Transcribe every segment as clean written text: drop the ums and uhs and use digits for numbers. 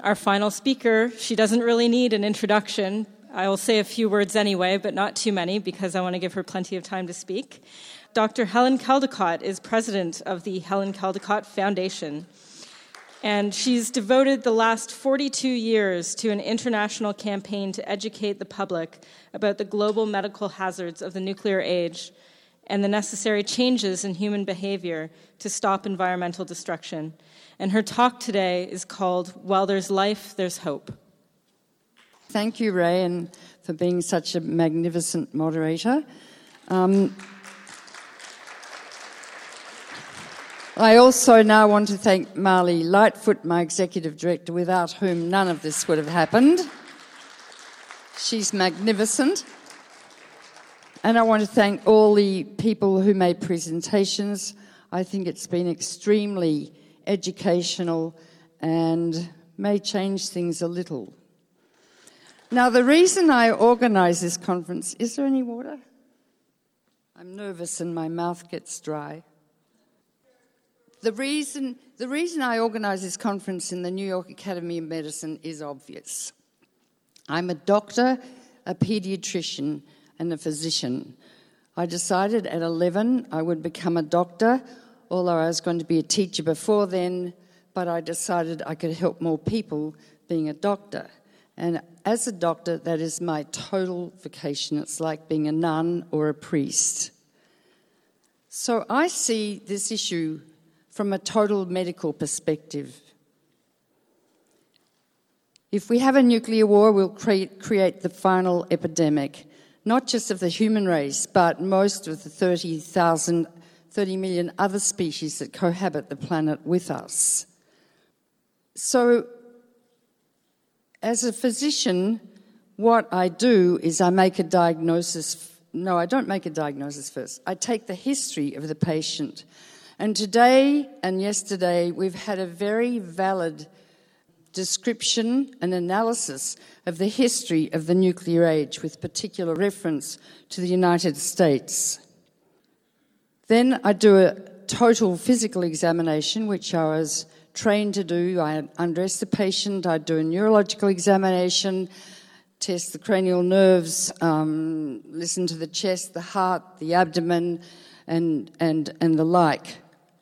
Our final speaker, she doesn't really need an introduction. I will say a few words anyway, but not too many because I want to give her plenty of time to speak. Dr. Helen Caldicott is president of the Helen Caldicott Foundation, and she's devoted the last 42 years to an international campaign to educate the public about the global medical hazards of the nuclear age and the necessary changes in human behavior to stop environmental destruction. And her talk today is called While There's Life, There's Hope. Thank you, Ray, and for being such a magnificent moderator. I also now want to thank Marley Lightfoot, my executive director, without whom none of this would have happened. She's magnificent. And I want to thank all the people who made presentations. I think it's been extremely educational and may change things a little. Now, the reason I organise this conference... Is there any water? I'm nervous and my mouth gets dry. The reason I organise this conference in the New York Academy of Medicine is obvious. I'm a doctor, a paediatrician, and a physician. I decided at 11 I would become a doctor, although I was going to be a teacher before then, but I decided I could help more people being a doctor. And as a doctor, that is my total vocation. It's like being a nun or a priest. So I see this issue from a total medical perspective. If we have a nuclear war, we'll create the final epidemic, not just of the human race, but most of the 30 million other species that cohabit the planet with us. So, as a physician, what I do is I make a diagnosis. No, I don't make a diagnosis first. I take the history of the patient. And today and yesterday, we've had a very valid description and analysis of the history of the nuclear age, with particular reference to the United States. Then I do a total physical examination, which I was trained to do. I undress the patient, I do a neurological examination, test the cranial nerves, listen to the chest, the heart, the abdomen, and the like.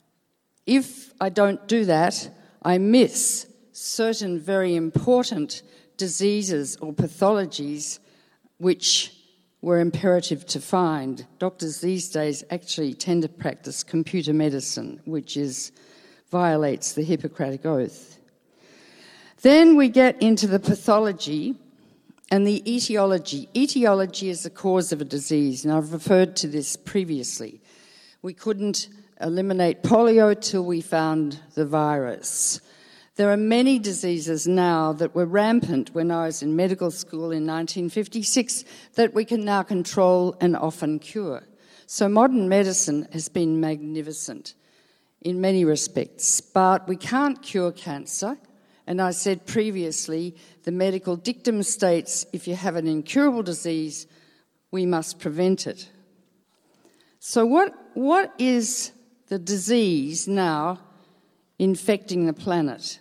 If I don't do that, I miss certain very important diseases or pathologies which were imperative to find. Doctors these days actually tend to practice computer medicine, which violates the Hippocratic Oath. Then we get into the pathology and the etiology. Etiology is the cause of a disease, and I've referred to this previously. We couldn't eliminate polio till we found the virus. There are many diseases now that were rampant when I was in medical school in 1956 that we can now control and often cure. So modern medicine has been magnificent in many respects, but we can't cure cancer. And I said previously, the medical dictum states if you have an incurable disease, we must prevent it. So what is the disease now infecting the planet?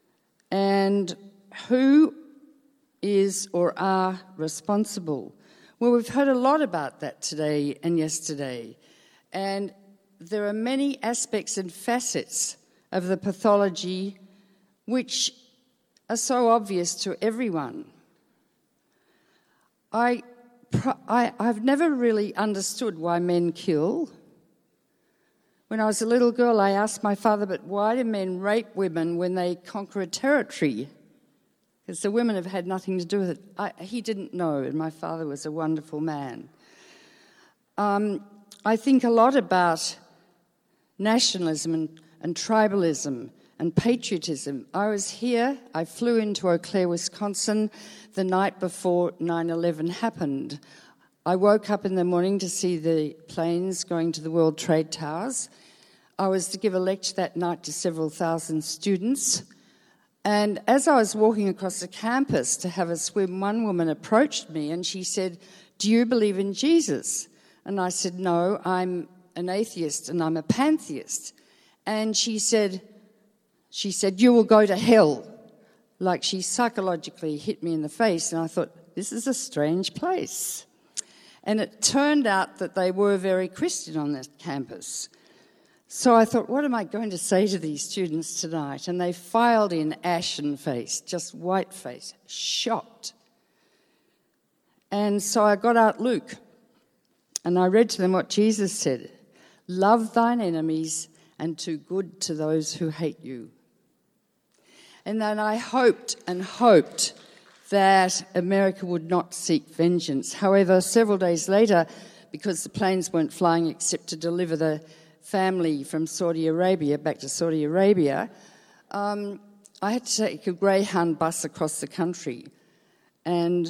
And who is or are responsible? Well, we've heard a lot about that today and yesterday. And there are many aspects and facets of the pathology which are so obvious to everyone. I've never really understood why men kill. When I was a little girl, I asked my father, but why do men rape women when they conquer a territory? Because the women have had nothing to do with it. He didn't know, and my father was a wonderful man. I think a lot about nationalism and tribalism and patriotism. I flew into Eau Claire, Wisconsin, the night before 9/11 happened. I woke up in the morning to see the planes going to the World Trade Towers. I was to give a lecture that night to several thousand students. And as I was walking across the campus to have a swim, one woman approached me and she said, "Do you believe in Jesus?" And I said, "No, I'm an atheist and I'm a pantheist." And she said, "You will go to hell." like she psychologically hit me in the face, and I thought, this is a strange place. And it turned out that they were very Christian on that campus. So I thought, what am I going to say to these students tonight? And they filed in ashen-faced, just white-faced, shocked. And so I got out Luke, and I read to them what Jesus said, "Love thine enemies and do good to those who hate you." And then I hoped and hoped that America would not seek vengeance. However, several days later, because the planes weren't flying except to deliver the family from Saudi Arabia back to Saudi Arabia, I had to take a Greyhound bus across the country. And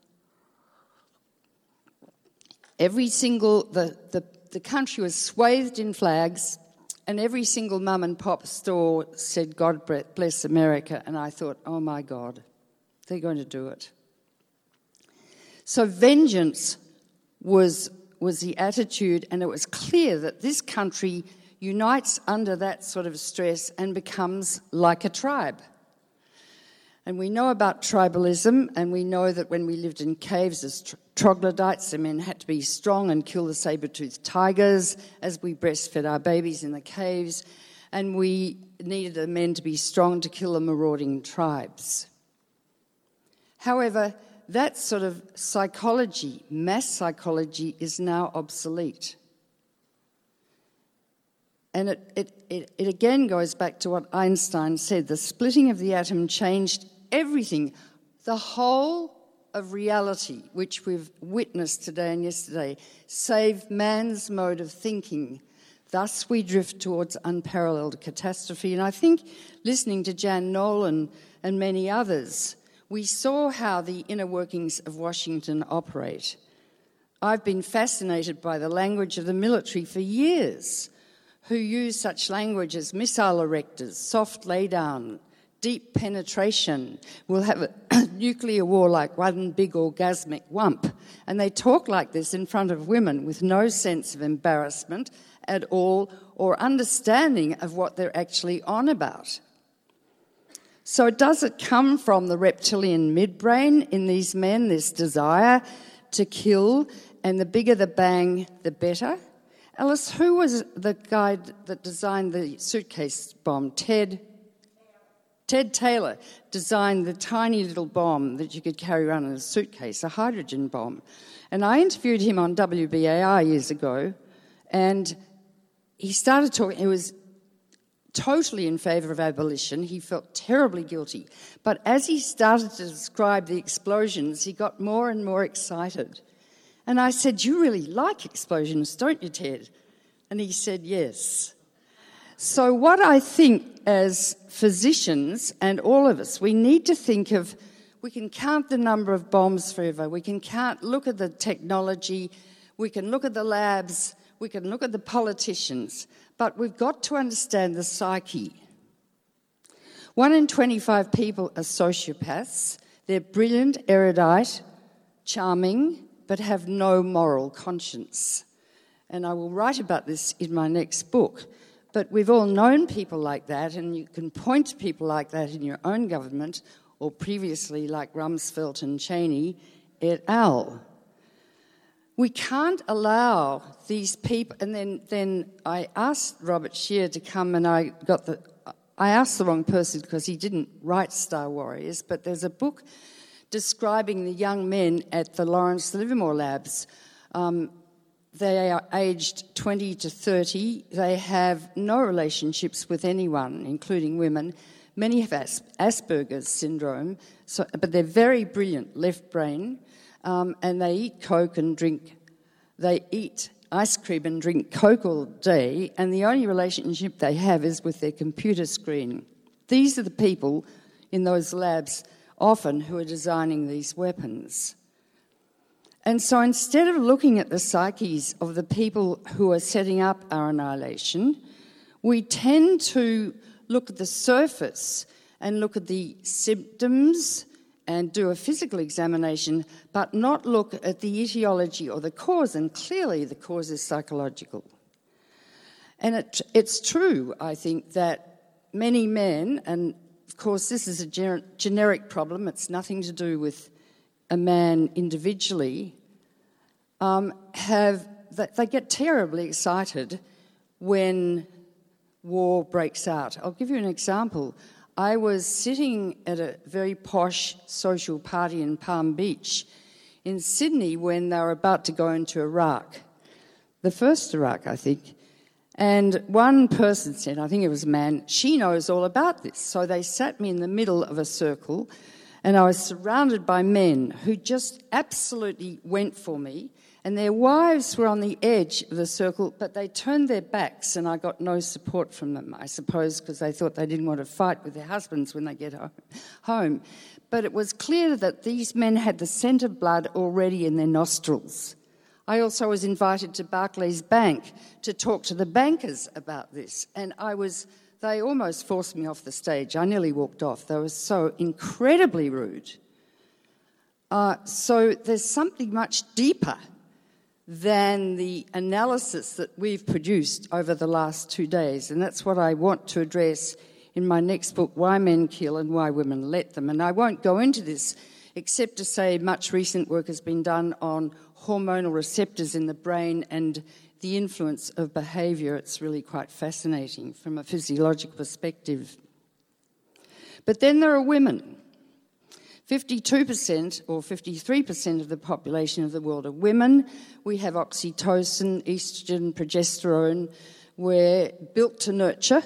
every single, the country was swathed in flags, and every single mum and pop store said, "God bless America." And I thought, oh my God, they're going to do it. So vengeance was the attitude, and it was clear that this country unites under that sort of stress and becomes like a tribe. And we know about tribalism, and we know that when we lived in caves as troglodytes, the men had to be strong and kill the saber-toothed tigers as we breastfed our babies in the caves, and we needed the men to be strong to kill the marauding tribes. However, that sort of psychology, mass psychology, is now obsolete. And it again goes back to what Einstein said. The splitting of the atom changed everything. The whole of reality, which we've witnessed today and yesterday, save man's mode of thinking. Thus we drift towards unparalleled catastrophe. And I think, listening to Jan Nolan and many others, we saw how the inner workings of Washington operate. I've been fascinated by the language of the military for years, who use such language as missile erectors, soft laydown, deep penetration. We'll have a nuclear war like one big orgasmic whump. And they talk like this in front of women with no sense of embarrassment at all or understanding of what they're actually on about. So does it come from the reptilian midbrain in these men, this desire to kill, and the bigger the bang, the better? Alice, who was the guy that designed the suitcase bomb? Ted Taylor designed the tiny little bomb that you could carry around in a suitcase, a hydrogen bomb. And I interviewed him on WBAI years ago, and he started talking. He was totally in favour of abolition. He felt terribly guilty. But as he started to describe the explosions, he got more and more excited. And I said, "You really like explosions, don't you, Ted?" And he said, "Yes." So what I think as physicians and all of us, we need to think of, we can count the number of bombs forever, we can look at the technology, we can look at the labs, we can look at the politicians, but we've got to understand the psyche. 1 in 25 people are sociopaths. They're brilliant, erudite, charming, but have no moral conscience. And I will write about this in my next book. But we've all known people like that, and you can point to people like that in your own government, or previously like Rumsfeld and Cheney et al. We can't allow these people. And then I asked Robert Scheer to come, and I asked the wrong person because he didn't write Star Warriors, but there's a book describing the young men at the Lawrence Livermore Labs. They are aged 20 to 30. They have no relationships with anyone, including women. Many have Asperger's syndrome, but they're very brilliant, left brain, and they eat Coke and drink. They eat ice cream and drink Coke all day, and the only relationship they have is with their computer screen. These are the people in those labs often who are designing these weapons. And so instead of looking at the psyches of the people who are setting up our annihilation, we tend to look at the surface and look at the symptoms and do a physical examination, but not look at the etiology or the cause, and clearly the cause is psychological. And it's true, I think, that many men, and of course, this is a generic problem. It's nothing to do with a man individually. They get terribly excited when war breaks out. I'll give you an example. I was sitting at a very posh social party in Palm Beach in Sydney when they were about to go into Iraq, the first Iraq, I think. And one person said, I think it was a man, she knows all about this. So they sat me in the middle of a circle, and I was surrounded by men who just absolutely went for me. And their wives were on the edge of the circle, but they turned their backs, and I got no support from them, I suppose, because they thought they didn't want to fight with their husbands when they get home. But it was clear that these men had the scent of blood already in their nostrils. I also was invited to Barclays Bank to talk to the bankers about this, and they almost forced me off the stage. I nearly walked off. They were so incredibly rude. So there's something much deeper than the analysis that we've produced over the last 2 days. And that's what I want to address in my next book, Why Men Kill and Why Women Let Them. And I won't go into this except to say much recent work has been done on hormonal receptors in the brain and the influence of behaviour. It's really quite fascinating from a physiological perspective. But then there are women. 52% or 53% of the population of the world are women. We have oxytocin, estrogen, progesterone. We're built to nurture.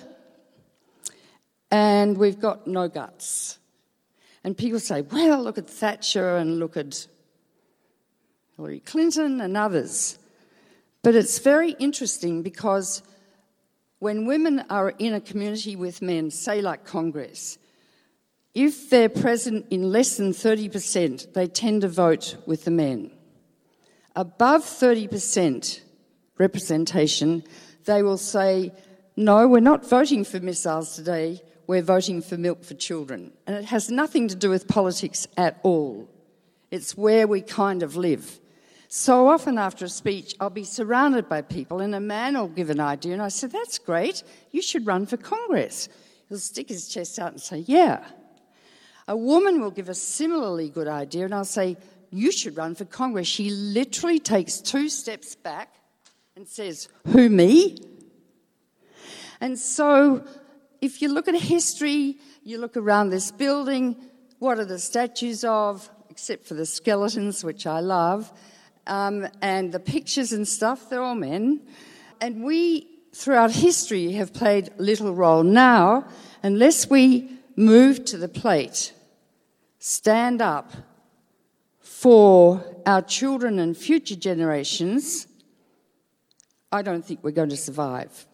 And we've got no guts. And people say, well, look at Thatcher and look at Hillary Clinton and others. But it's very interesting because when women are in a community with men, say like Congress, if they're present in less than 30%, they tend to vote with the men. Above 30% representation, they will say, no, we're not voting for missiles today, we're voting for milk for children. And it has nothing to do with politics at all. It's where we kind of live. So often after a speech, I'll be surrounded by people and a man will give an idea and I said, that's great, you should run for Congress. He'll stick his chest out and say, yeah. A woman will give a similarly good idea and I'll say, you should run for Congress. She literally takes 2 steps back and says, who, me? And so if you look at history, you look around this building, what are the statues of, except for the skeletons, which I love, and the pictures and stuff, they're all men. And we, throughout history, have played little role. Now, unless we move to the plate, stand up for our children and future generations, I don't think we're going to survive.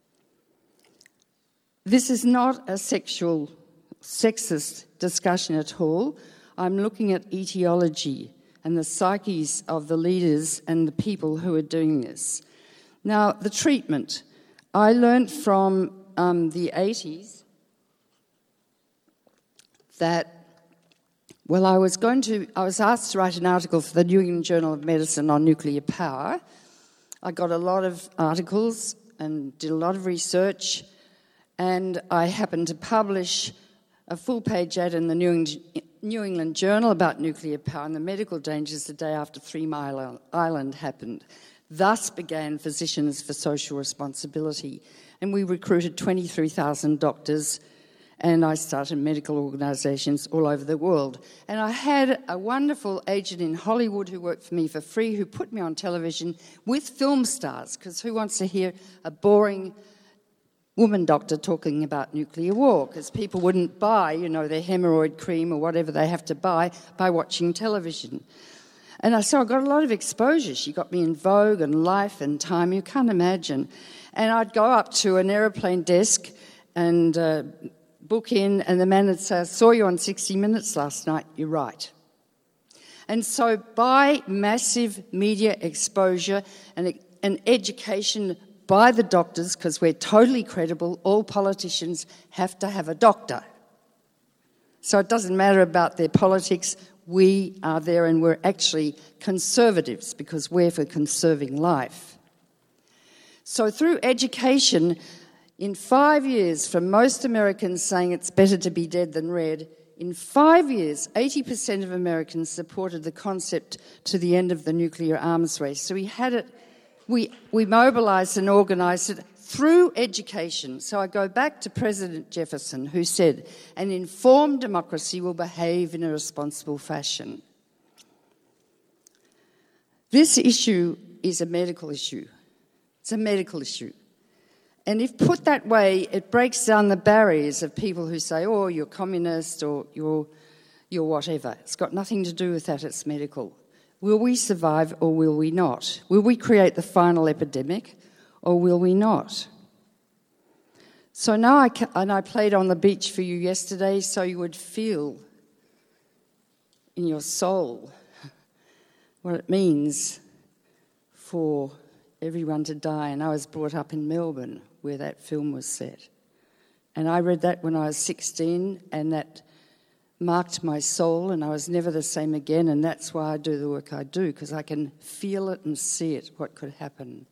This is not a sexist discussion at all. I'm looking at etiology and the psyches of the leaders and the people who are doing this. Now, the treatment. I learned from the 80s that, well, I was asked to write an article for the New England Journal of Medicine on nuclear power. I got a lot of articles and did a lot of research, and I happened to publish a full-page ad in the New England Journal about nuclear power and the medical dangers the day after 3 Mile Island happened. Thus began Physicians for Social Responsibility, and we recruited 23,000 doctors, and I started medical organisations all over the world. And I had a wonderful agent in Hollywood who worked for me for free, who put me on television with film stars, because who wants to hear a boring woman doctor talking about nuclear war? Because people wouldn't buy, their hemorrhoid cream or whatever they have to buy by watching television. And so I got a lot of exposure. She got me in Vogue and Life and Time, you can't imagine. And I'd go up to an aeroplane desk and book in, and the man would say, I saw you on 60 Minutes last night, you're right. And so by massive media exposure and education by the doctors, because we're totally credible, all politicians have to have a doctor. So it doesn't matter about their politics, we are there and we're actually conservatives because we're for conserving life. So through education, In 5 years, from most Americans saying it's better to be dead than red, in 5 years, 80% of Americans supported the concept to the end of the nuclear arms race. So we had it, we mobilised and organised it through education. So I go back to President Jefferson, who said, an informed democracy will behave in a responsible fashion. This issue is a medical issue. It's a medical issue. And if put that way, it breaks down the barriers of people who say, oh, you're communist or you're whatever. It's got nothing to do with that, it's medical. Will we survive or will we not? Will we create the final epidemic or will we not? So now I played on the beach for you yesterday so you would feel in your soul what it means for everyone to die. And I was brought up in Melbourne where that film was set. And I read that when I was 16 and that marked my soul and I was never the same again, and that's why I do the work I do, because I can feel it and see it, what could happen.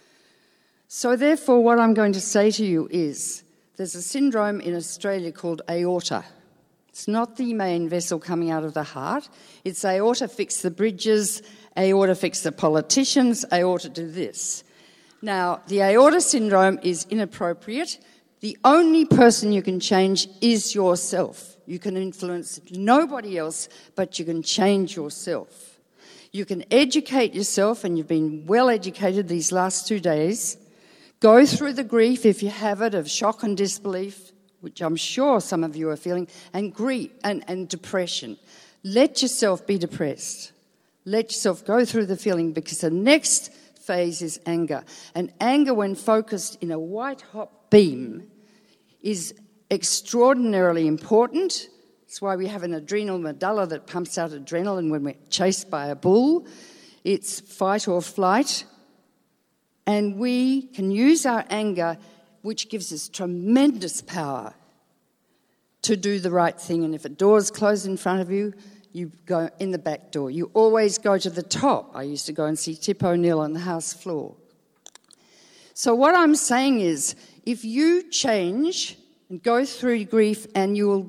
So therefore, what I'm going to say to you is there's a syndrome in Australia called aorta. It's not the main vessel coming out of the heart. It's aorta fix the bridges, aorta fix the politicians, aorta do this. Now, the aorta syndrome is inappropriate. The only person you can change is yourself. You can influence nobody else, but you can change yourself. You can educate yourself, and you've been well educated these last 2 days. Go through the grief, if you have it, of shock and disbelief, which I'm sure some of you are feeling, and grief and depression. Let yourself be depressed. Let yourself go through the feeling, because the next phase is anger. And anger, when focused in a white-hot beam, is extraordinarily important. That's why we have an adrenal medulla that pumps out adrenaline when we're chased by a bull. It's fight or flight. And we can use our anger, which gives us tremendous power, to do the right thing. And if a door's closed in front of you, you go in the back door. You always go to the top. I used to go and see Tip O'Neill on the house floor. So what I'm saying is, if you change and go through grief, and you'll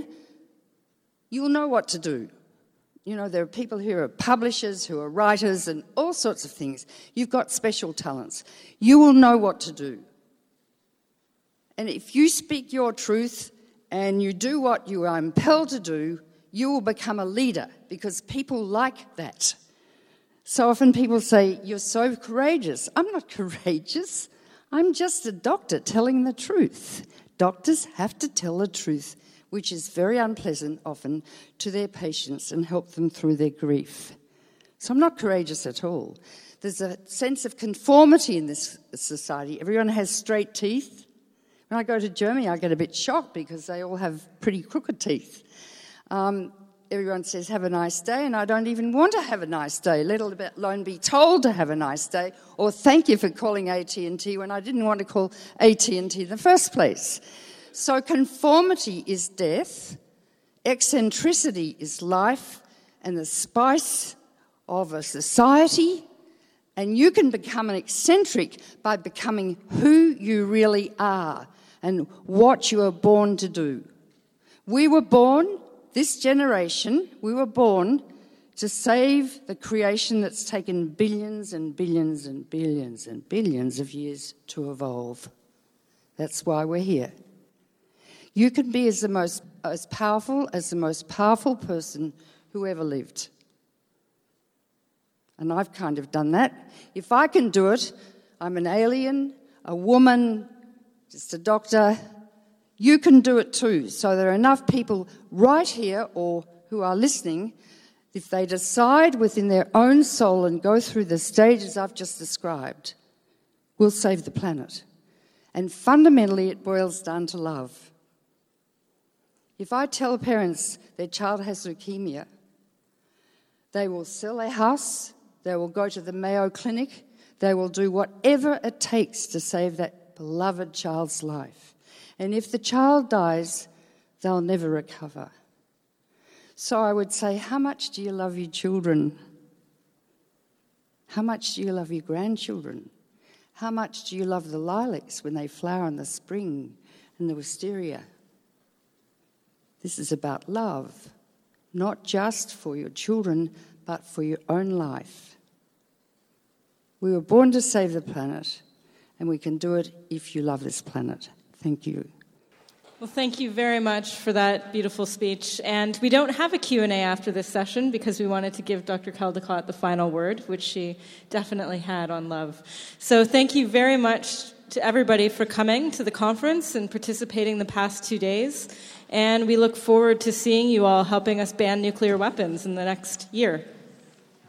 know what to do. You know, there are people who are publishers, who are writers, and all sorts of things. You've got special talents. You will know what to do. And if you speak your truth and you do what you are impelled to do, you will become a leader, because people like that. So often people say, you're so courageous. I'm not courageous. I'm just a doctor telling the truth. Doctors have to tell the truth, which is very unpleasant often, to their patients and help them through their grief. So I'm not courageous at all. There's a sense of conformity in this society. Everyone has straight teeth. When I go to Germany, I get a bit shocked because they all have pretty crooked teeth. Everyone says, have a nice day, and I don't even want to have a nice day, let alone be told to have a nice day, or thank you for calling AT&T when I didn't want to call AT&T in the first place. So conformity is death, eccentricity is life, and the spice of a society, and you can become an eccentric by becoming who you really are and what you are born to do. We were born, this generation, we were born to save the creation that's taken billions and billions and billions and billions of years to evolve. That's why we're here. You can be as powerful as the most powerful person who ever lived. And I've kind of done that. If I can do it, I'm an alien, a woman, just a doctor. You can do it too. So there are enough people right here or who are listening, if they decide within their own soul and go through the stages I've just described, we'll save the planet. And fundamentally, it boils down to love. If I tell parents their child has leukemia, they will sell their house, they will go to the Mayo Clinic, they will do whatever it takes to save that beloved child's life. And if the child dies, they'll never recover. So I would say, how much do you love your children? How much do you love your grandchildren? How much do you love the lilacs when they flower in the spring and the wisteria? This is about love, not just for your children, but for your own life. We were born to save the planet, and we can do it if you love this planet. Thank you. Well, thank you very much for that beautiful speech. And we don't have a Q&A after this session because we wanted to give Dr. Caldicott the final word, which she definitely had on love. So thank you very much to everybody for coming to the conference and participating the past 2 days. And we look forward to seeing you all helping us ban nuclear weapons in the next year.